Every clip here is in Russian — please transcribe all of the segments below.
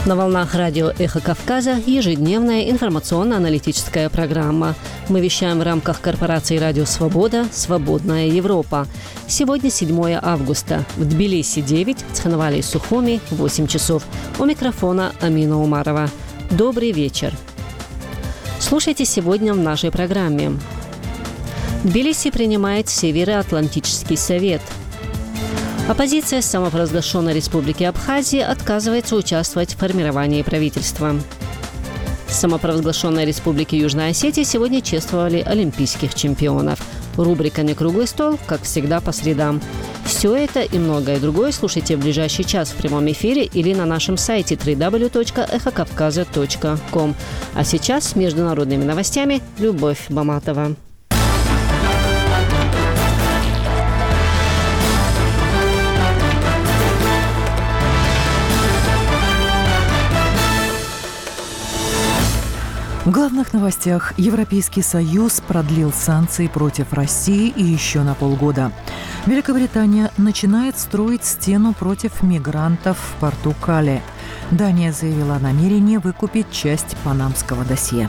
На волнах радио «Эхо Кавказа» ежедневная информационно-аналитическая программа. Мы вещаем в рамках корпорации «Радио Свобода. Свободная Европа». Сегодня 7 августа. В Тбилиси 9, Цхинвале и Сухуми 8 часов. У микрофона Амина Умарова. Добрый вечер. Слушайте сегодня в нашей программе. Тбилиси принимает Североатлантический совет. Оппозиция самопровозглашенной Республики Абхазия отказывается участвовать в формировании правительства. Самопровозглашенной Республики Южная Осетия сегодня чествовали олимпийских чемпионов. Рубрика «Не круглый стол», как всегда, по средам. Все это и многое другое слушайте в ближайший час в прямом эфире или на нашем сайте www.эхокавказа.ком. А сейчас с международными новостями Любовь Баматова. В главных новостях. Европейский Союз продлил санкции против России и еще на полгода. Великобритания начинает строить стену против мигрантов в порту Кале. Дания заявила о намерении выкупить часть панамского досье.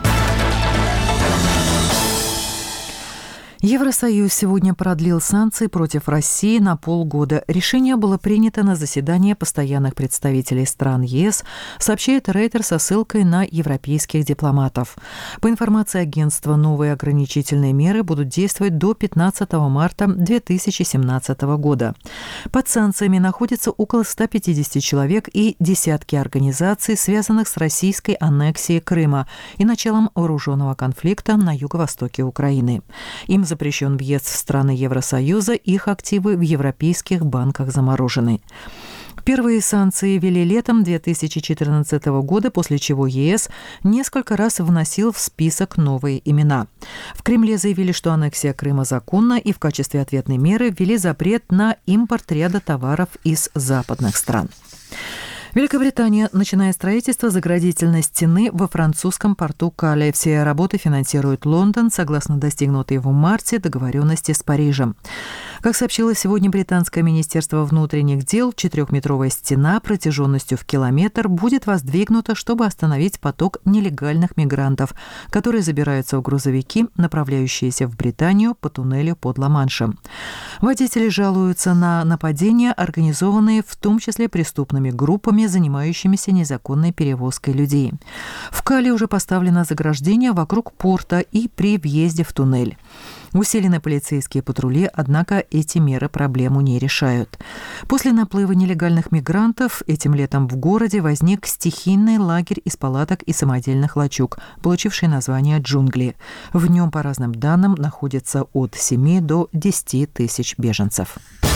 Евросоюз сегодня продлил санкции против России на полгода. Решение было принято на заседании постоянных представителей стран ЕС, сообщает Рейтер со ссылкой на европейских дипломатов. По информации агентства, новые ограничительные меры будут действовать до 15 марта 2017 года. Под санкциями находится около 150 человек и десятки организаций, связанных с российской аннексией Крыма и началом вооруженного конфликта на юго-востоке Украины. Им запрещен въезд в страны Евросоюза, их активы в европейских банках заморожены. Первые санкции ввели летом 2014 года, после чего ЕС несколько раз вносил в список новые имена. В Кремле заявили, что аннексия Крыма законна, и в качестве ответной меры ввели запрет на импорт ряда товаров из западных стран. Великобритания начинает строительство заградительной стены во французском порту Кале. Все работы финансирует Лондон, согласно достигнутой в марте договоренности с Парижем. Как сообщило сегодня британское министерство внутренних дел, 4-метровая стена протяженностью в километр будет воздвигнута, чтобы остановить поток нелегальных мигрантов, которые забираются в грузовики, направляющиеся в Британию по туннелю под Ла-Маншем. Водители жалуются на нападения, организованные в том числе преступными группами, занимающимися незаконной перевозкой людей. В Кале уже поставлено заграждение вокруг порта и при въезде в туннель. Усилены полицейские патрули, однако эти меры проблему не решают. После наплыва нелегальных мигрантов этим летом в городе возник стихийный лагерь из палаток и самодельных лачуг, получивший название «Джунгли». В нем, по разным данным, находится от 7 до 10 тысяч беженцев.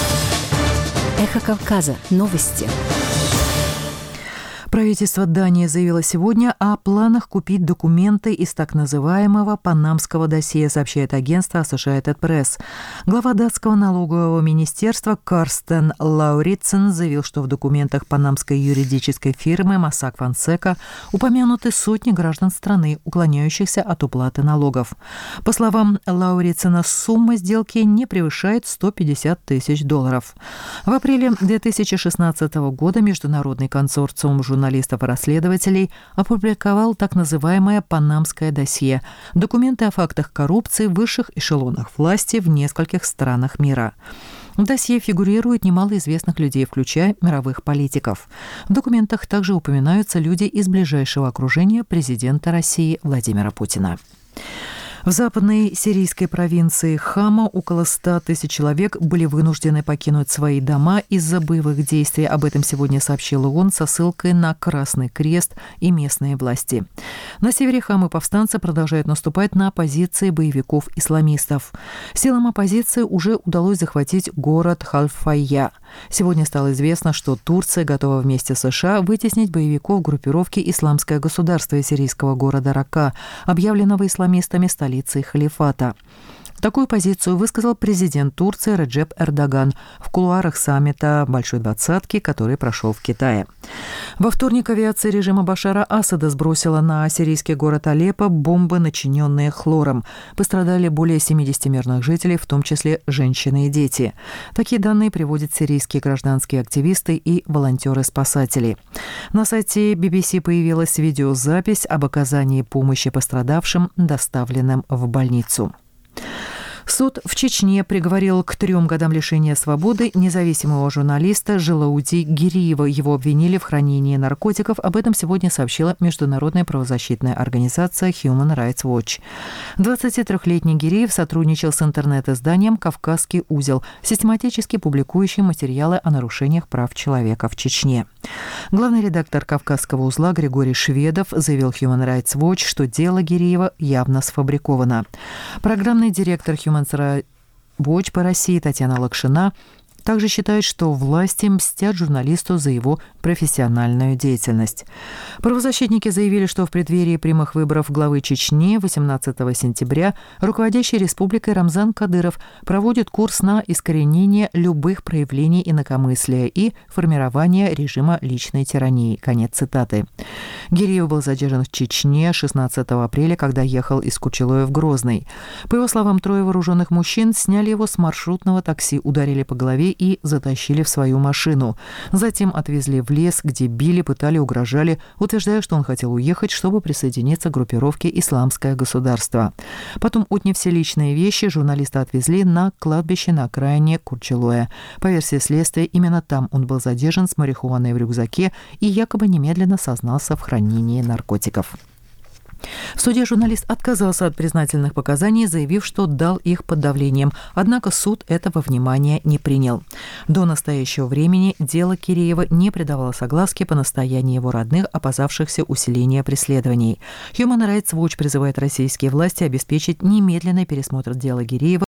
Эхо Кавказа. Новости. Правительство Дании заявило сегодня о планах купить документы из так называемого панамского досье, сообщает агентство Associated Press. Глава датского налогового министерства Карстен Лауритсен заявил, что в документах панамской юридической фирмы Mossack Fonseca упомянуты сотни граждан страны, уклоняющихся от уплаты налогов. По словам Лауритсена, сумма сделки не превышает $150 тысяч. В апреле 2016 года международный консорциум журналистов и расследователей опубликовал так называемое «Панамское досье» – документы о фактах коррупции в высших эшелонах власти в нескольких странах мира. В досье фигурирует немало известных людей, включая мировых политиков. В документах также упоминаются люди из ближайшего окружения президента России Владимира Путина. В западной сирийской провинции Хама около 100 тысяч человек были вынуждены покинуть свои дома из-за боевых действий. Об этом сегодня сообщил ООН со ссылкой на Красный Крест и местные власти. На севере Хамы повстанцы продолжают наступать на позиции боевиков-исламистов. Силам оппозиции уже удалось захватить город Хальфайя. Сегодня стало известно, что Турция готова вместе с США вытеснить боевиков группировки «Исламское государство» из сирийского города Рака, объявленного исламистами столицей халифата. Такую позицию высказал президент Турции Реджеп Эрдоган в кулуарах саммита Большой Двадцатки, который прошел в Китае. Во вторник авиация режима Башара Асада сбросила на сирийский город Алеппо бомбы, начиненные хлором. Пострадали более 70 мирных жителей, в том числе женщины и дети. Такие данные приводят сирийские гражданские активисты и волонтеры-спасатели. На сайте BBC появилась видеозапись об оказании помощи пострадавшим, доставленным в больницу. Суд в Чечне приговорил к 3 годам лишения свободы независимого журналиста Желауди Гириева. Его обвинили в хранении наркотиков. Об этом сегодня сообщила международная правозащитная организация Human Rights Watch. 23-летний Гириев сотрудничал с интернет-изданием «Кавказский узел», систематически публикующим материалы о нарушениях прав человека в Чечне. Главный редактор «Кавказского узла» Григорий Шведов заявил Human Rights Watch, что дело Гириева явно сфабриковано. Программный директор Human Rights Watch по России Татьяна Лакшина также считает, что власти мстят журналисту за его профессиональную деятельность. Правозащитники заявили, что в преддверии прямых выборов главы Чечни 18 сентября руководящий республикой Рамзан Кадыров проводит курс на искоренение любых проявлений инакомыслия и формирование режима личной тирании. Конец цитаты. Гириев был задержан в Чечне 16 апреля, когда ехал из Кучелоя в Грозный. По его словам, 3 вооруженных мужчин сняли его с маршрутного такси, ударили по голове и затащили в свою машину. Затем отвезли в лес, где били, пытали, угрожали, утверждая, что он хотел уехать, чтобы присоединиться к группировке «Исламское государство». Потом, отняв все личные вещи, журналиста отвезли на кладбище на окраине Курчелоя. По версии следствия, именно там он был задержан с марихуаной в рюкзаке и якобы немедленно сознался в хранении наркотиков. В суде журналист отказался от признательных показаний, заявив, что дал их под давлением. Однако суд этого внимания не принял. До настоящего времени дело Киреева не придавалось огласке по настоянию его родных, опасавшихся усиления преследований. Human Rights Watch призывает российские власти обеспечить немедленный пересмотр дела Гиреева